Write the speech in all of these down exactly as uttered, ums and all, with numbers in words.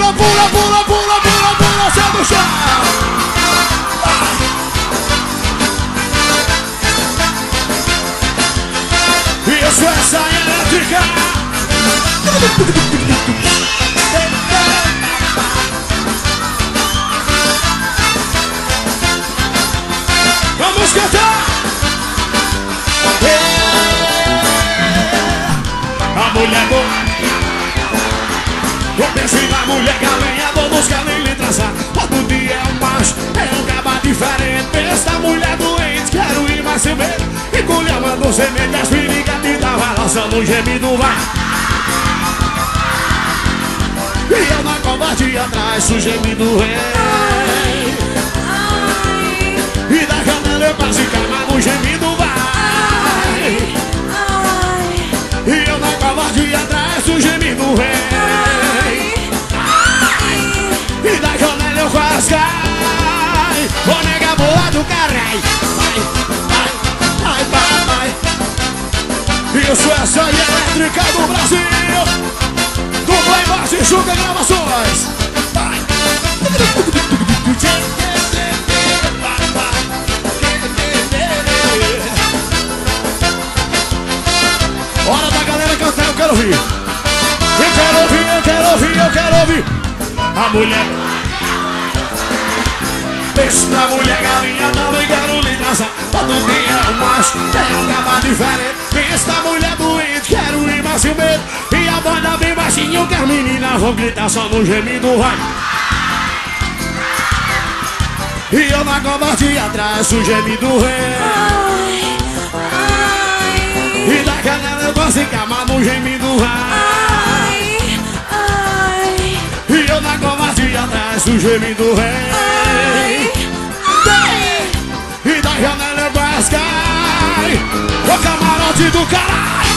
pula, pula, pula, pula, pula, pula, sai do chão. Isso é saia elétrica. Vamos cantar. A mulher boa, eu penso na mulher galinha, vou buscar nem lhe traçar. Todo dia é um macho, é um caba diferente. Esta mulher doente, quero ir mais cedo. E colhendo sementes, as perigas te dava lançando um gemido, vai. E eu na covardia atrás, o gemido vem. E da janela eu quase calma, no gemido vai. E eu na covardia atrás, o gemido vem. E da janela eu quase cai. Vou negar boa do caralho. Vai, vai, vai, vai. Isso é saia elétrica do Brasil. Do Playboy e Juca Gravações. Vai. Hora da galera cantar, eu quero ouvir. Eu quero ouvir, eu quero ouvir, eu quero ouvir. A mulher. Esta mulher galinha também quero lhe traçar. Todo dia é um macho, tem um caba diferente. Esta mulher doente, quero ir mais medo. E a banda bem baixinho que as meninas vão gritar só no gemido, vai. E eu na covardia atrás, o gemido vem. E da galera eu gosto de camar no gemido, vai. E eu na covardia atrás, o gemido vem. E da janela eu quase cai. O camarote do caralho.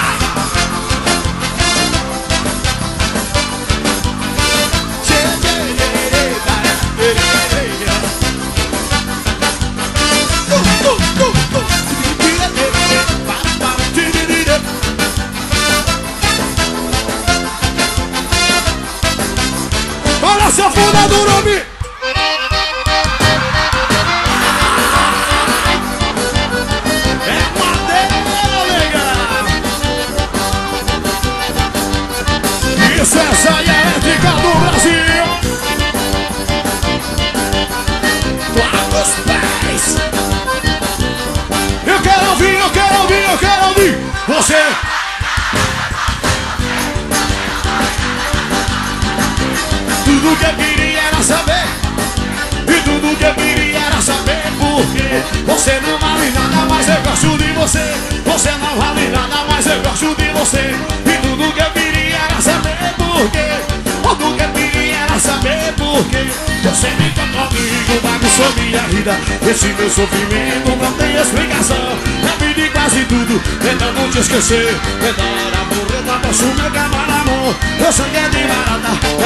Olha essa funda do Nobi. É madeira, legal. Isso é saia elétrica do Brasil. Toca os pés. Eu quero ouvir, eu quero ouvir, eu quero ouvir. Você. Tudo que eu queria era saber. E tudo que eu queria era saber por quê. Você não vale nada, mas eu gosto de você. Você não vale nada, mas eu gosto de você. E tudo que eu queria era saber por quê. Tudo que eu queria era saber por quê. Você me encontrou comigo, bagunçou minha vida. Esse meu sofrimento não tem explicação. Já pedi quase tudo, tentando te esquecer. Tentando morrer, não posso meu cama na mão. Meu sangue é de barata.